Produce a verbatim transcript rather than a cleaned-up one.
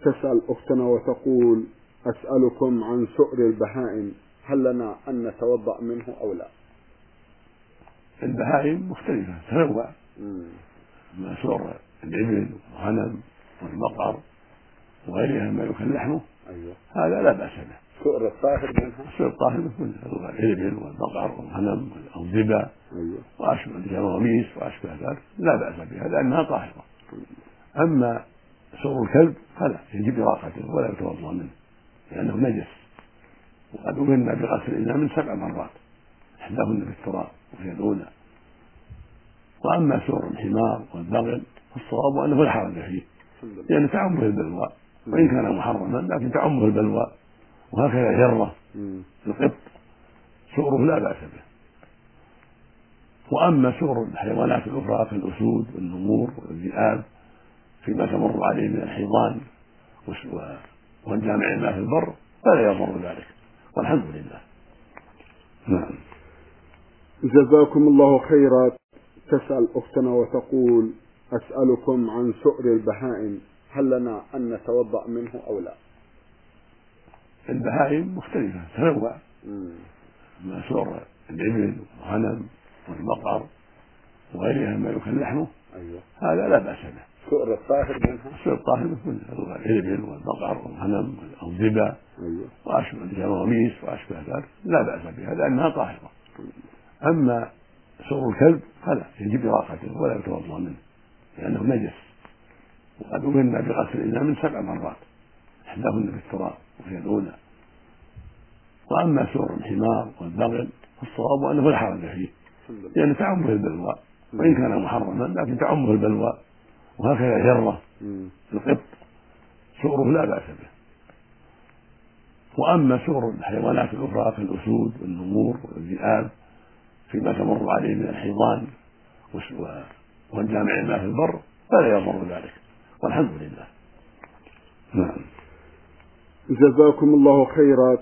تسأل أختنا وتقول: أسألكم عن سؤر البهائم، هل لنا أن نتوضأ منه أو لا؟ البهائم مختلفة تنوع، ما سؤر الإبل والغنم والبقر وغيرها ما يؤكل لحمه. أيوة. هذا لا بأس به. سؤر الطاهر منها؟ السؤر الطاهر مثل الإبل والبقر والغنم والضبا. أيوة. وأشبه الجواميس وأشبه ذلك لا بأس بها لأنها طاهرة. أما سؤر الكلب فلا، يجب إراقته ولا يتوضأ منه لأنه نجس، وقد أمرنا بغسل الإناء من سبع مرات، إحداهن بالتراب وهي الأولى. وأما سؤر الحمار والبغل فالصواب أنه لا حرج فيه، لأن تعمه البلوى، وإن كان محرما لكن تعمه البلوى. وهكذا جرة القط سؤره لا بأس به. وأما سؤر الحيوانات الأخرى كالأسود والنمور والذئاب فيما تمر عليه من الحيضان والجامع ما في البر فلا يضر ذلك، والحمد لله. نعم. جزاكم الله خيرا. تسأل أختنا وتقول: أسألكم عن سؤر البهائم، هل لنا أن نتوضأ منه أو لا؟ البهائم مختلفة تنوع، ما سؤر الإبل والغنم والبقر وغيرها ما يؤكل لحمه. أيوة. هذا لا بأس به. سؤر الطاهر منها؟ السؤر الطاهر مثل الإبل والبقر والغنم والضبا. أيوة. وأشبه الجواميس وأشبه ذلك لا بأس بها لأنها طاهرة. أما سؤر الكلب فلا، يجب إراقته ولا يتوضأ منه لأنه نجس، وقد أمرنا بغسل الإناء من سبع مرات، إحداهن بالتراب وهي الأولى. وأما سؤر الحمار والبغل فالصواب أنه لا حرج فيه، لأن تعمه البلوى، وإن كان محرما لكن تعمه البلوى. وهكذا جرة القط سؤره لا بأس به. وأما سؤر الحيوانات الأخرى كالأسود والنمور والذئاب فيما تمر عليه من الحيضان والجامع ما في البر فلا يضر ذلك، والحمد لله. نعم. جزاكم الله خيرا.